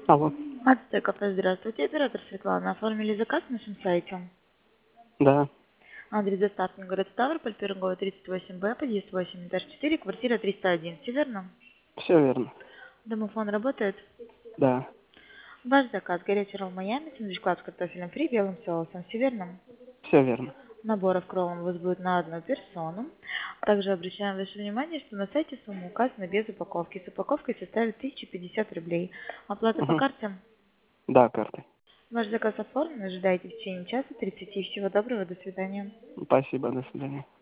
Алло. Ацтек кафе, здравствуйте. Оператор Светлана. Оформили заказ на нашем сайте. Да, Адрес доставки город Ставрополь, Пирогово, 38Б, подъезд 8, этаж 4, квартира 301. Все верно? все верно. Домофон работает? Да, Ваш заказ горячий ролл Майами, сэндвич-клад с картофелем фри, белым соусом. Все верно? все верно. Набор в кровом у вас будет на одну персону. Также обращаем ваше внимание, что на сайте сумма указана без упаковки. С упаковкой составит 1050 рублей. Оплата по Угу. карте. Да, картой. Ваш заказ оформлен. Ожидайте в течение часа 30. Всего доброго. До свидания. Спасибо, до свидания.